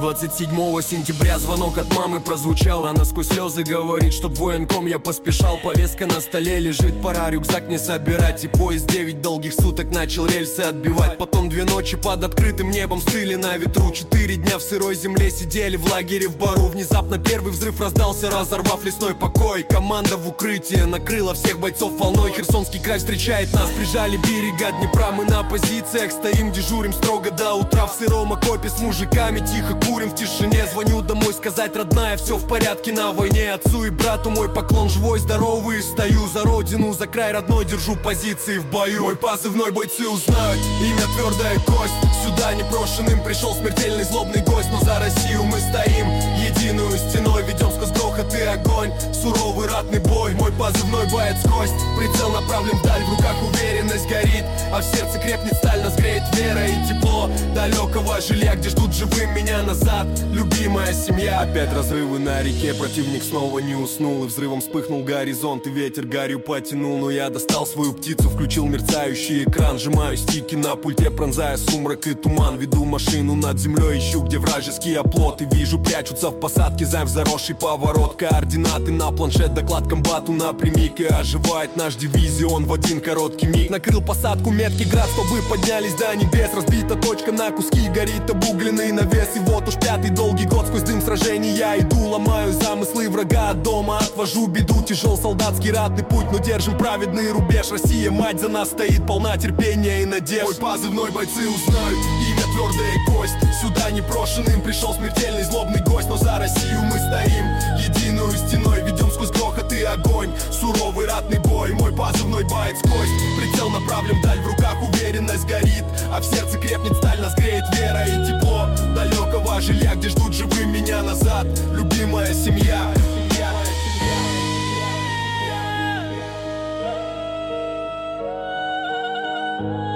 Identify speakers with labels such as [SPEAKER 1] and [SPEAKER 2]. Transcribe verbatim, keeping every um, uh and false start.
[SPEAKER 1] Двадцать седьмого сентября звонок от мамы прозвучал. Она сквозь слезы говорит, чтоб в военком я поспешал. Повестка на столе лежит, пора рюкзак не собирать. И поезд девять долгих суток начал рельсы отбивать. Потом две ночи под открытым небом стыли на ветру. Четыре дня в сырой земле сидели в лагере в бару. Внезапно первый взрыв раздался, разорвав лесной покой. Команда в укрытие накрыла всех бойцов волной. Херсонский край встречает нас, прижали берега Днепра. Мы на позициях стоим, дежурим строго до утра. В сыром окопе с мужиками тихо курим в тишине. Звоню домой сказать: родная, все в порядке на войне. Отцу и брату мой поклон, живой, здоровый. Стою за родину, за край родной, держу позиции в бою. Мой позывной бойцы узнают, имя твердая кость. Сюда непрошенным пришел смертельный злобный гость. Но за Россию мы стоим единую стеной, ведем сквозь грохот и огонь суровый ратный бой. Мой позывной боец кость, прицел направлен вдаль, в руках уверенность горит, а в сердце крепнет сталь, нас греет вера и тепло далекого жилья, где ждут живым меня назад любимая семья. Опять разрывы на реке, противник снова не уснул, и взрывом вспыхнул горизонт, и ветер гарью потянул. Но я достал свою птицу, включил мерцающий экран, сжимаю стики на пульте, пронзая сумрак и туман. Веду машину над землей, ищу, где вражеский оплот, и вижу, прячутся в посадке, займ в заросший поворот. Координаты на планшет, доклад комбату напрямик, и оживает наш дивизион в один короткий миг. Накрыл посадку меткий град, чтобы поднялись до небес. Разбита точка на куски, горит обугленный навес. И вот уж пятый долгий год сквозь дым сражений я иду, ломаю замыслы врага от дома, отвожу беду. Тяжел солдатский ратный путь, но держим праведный рубеж. Россия, мать, за нас стоит, полна терпения и надежд. Мой позывной бойцы узнают, имя твердая кость. Сюда непрошенным пришел смертельный злобный гость. Но за Россию мы стоим единую стеной, ведем сквозь грохот и огонь суровый ратный бой. Мой позывной боец кость, прицел направлен вдаль, в руках уверенность горит, а в сердце крепнет сталь, нас греет вера и тепло далекого жилья, где ждут живым меня назад любимая семья.
[SPEAKER 2] Yeah.